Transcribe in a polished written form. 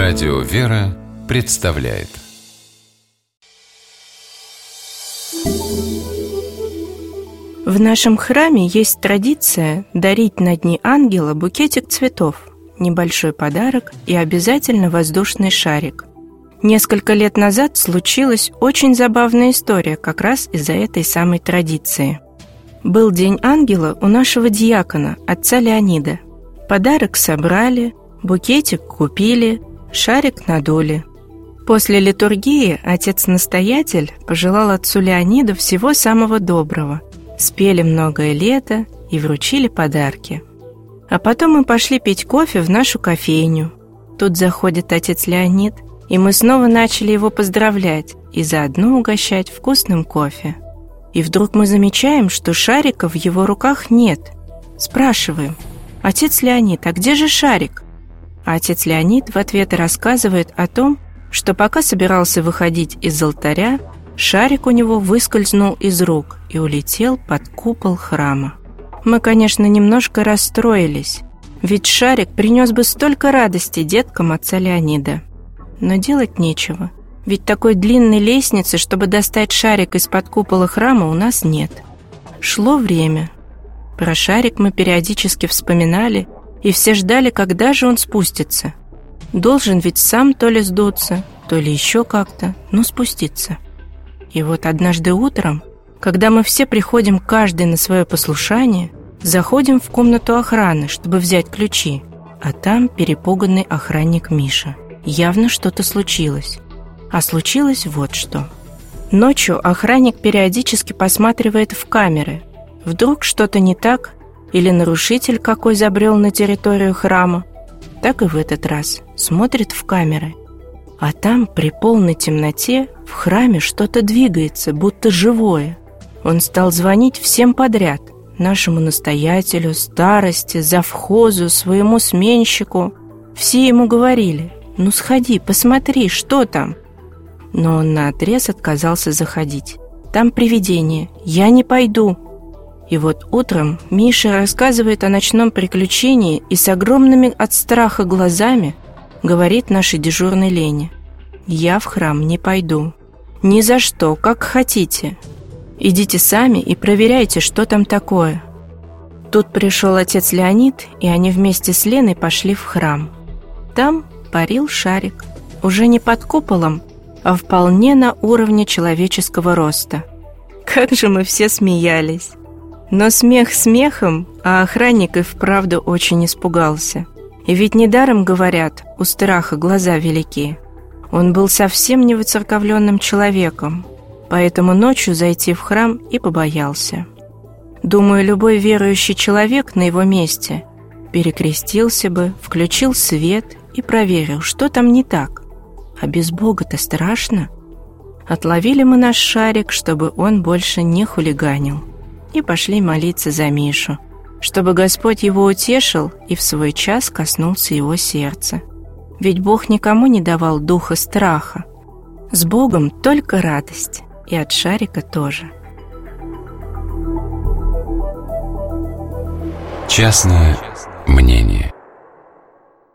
Радио «Вера» представляет. В нашем храме есть традиция дарить на Дни Ангела букетик цветов, небольшой подарок и обязательно воздушный шарик. Несколько лет назад случилась очень забавная история как раз из-за этой самой традиции. Был День Ангела у нашего диакона, отца Леонида. Подарок собрали, букетик купили, шарик надули. После литургии отец-настоятель пожелал отцу Леониду всего самого доброго. Спели многое лето и вручили подарки. А потом мы пошли пить кофе в нашу кофейню. Тут заходит отец Леонид, и мы снова начали его поздравлять и заодно угощать вкусным кофе. И вдруг мы замечаем, что шарика в его руках нет. Спрашиваем: «Отец Леонид, а где же шарик?» А отец Леонид в ответ рассказывает о том, что пока собирался выходить из алтаря, шарик у него выскользнул из рук и улетел под купол храма. Мы, конечно, немножко расстроились, ведь шарик принес бы столько радости деткам отца Леонида. Но делать нечего, ведь такой длинной лестницы, чтобы достать шарик из-под купола храма, у нас нет. Шло время. Про шарик мы периодически вспоминали, и все ждали, когда же он спустится. Должен ведь сам то ли сдуться, то ли еще как-то, но спуститься. И вот однажды утром, когда мы все приходим каждый на свое послушание, заходим в комнату охраны, чтобы взять ключи, а там перепуганный охранник Миша. Явно что-то случилось. А случилось вот что. Ночью охранник периодически посматривает в камеры. Вдруг что-то не так, или нарушитель какой забрел на территорию храма. Так и в этот раз смотрит в камеры. А там при полной темноте в храме что-то двигается, будто живое. Он стал звонить всем подряд: нашему настоятелю, старости, завхозу, своему сменщику. Все ему говорили: «Ну сходи, посмотри, что там». Но он наотрез отказался заходить. «Там привидение, я не пойду». И вот утром Миша рассказывает о ночном приключении и с огромными от страха глазами говорит нашей дежурной Лене: «Я в храм не пойду. Ни за что, как хотите. Идите сами и проверяйте, что там такое». Тут пришел отец Леонид, и они вместе с Леной пошли в храм. Там парил шарик, уже не под куполом, а вполне на уровне человеческого роста. Как же мы все смеялись! Но смех смехом, а охранник и вправду очень испугался. И ведь недаром говорят, у страха глаза велики. Он был совсем не выцерковленным человеком, поэтому ночью зайти в храм и побоялся. Думаю, любой верующий человек на его месте перекрестился бы, включил свет и проверил, что там не так. А без Бога-то страшно. Отловили мы наш шарик, чтобы он больше не хулиганил, и пошли молиться за Мишу, чтобы Господь его утешил и в свой час коснулся его сердца. Ведь Бог никому не давал духа страха. С Богом только радость, и от шарика тоже. Частное мнение.